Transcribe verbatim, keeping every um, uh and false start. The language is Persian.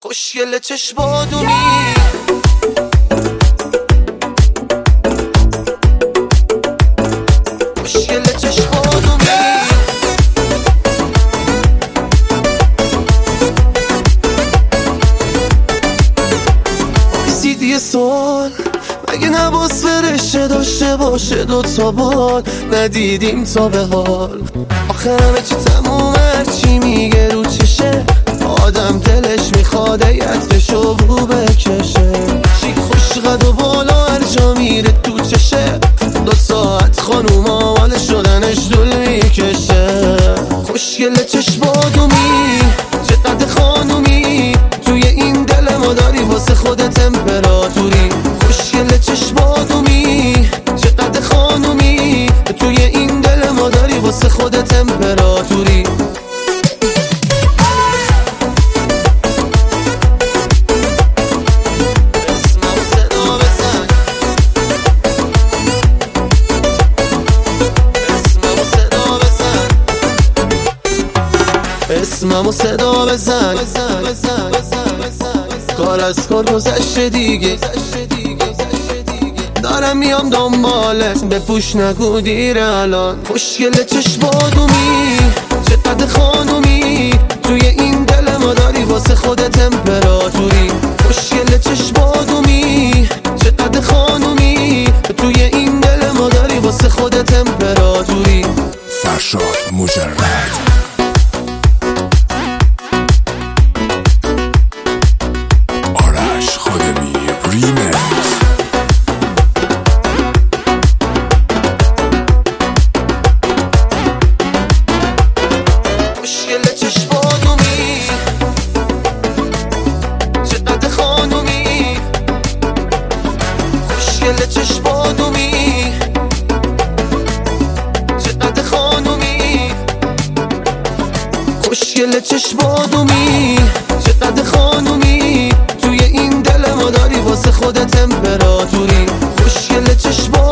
خوشگل چشمادونی خوشگل چشمادونی رسیدی یه سوال مگه نباس فرشه داشته باشه دوتا بال ندیدیم تا به حال آخه همه چی تموم هرچی میگه رو چشه آدم دلش میخواد یتفشو بو بکشه شیک خوش قد و بالا هر جا میره تو چشه دو ساعت خانوم آوال شدنش دول میکشه خوشگل چشمادومی چقدر خانومی توی این دل ما داری واسه خود تمپراتوری خوشگل چشمادومی چقدر خانومی توی این دل ما داری واسه خود تمپراتوری اسممو صدا بزن کار از کار گذشته دیگه دارم میام دنبالت بپوش نگو دیر الان خوشگل چشمادومی چقدر خانومی توی این دل ما داری واسه خود تمپراتوری خوشگل چشمادومی چقدر خانومی توی این دل ما داری واسه خود تمپراتوری فرشاد مجرد خوشگل چشمادومی چقدر خانومی خوشگل چشمادومی چقدر خانومی توی این دل ما داری واسه خود تمپراتوری خوشگل چشمادومی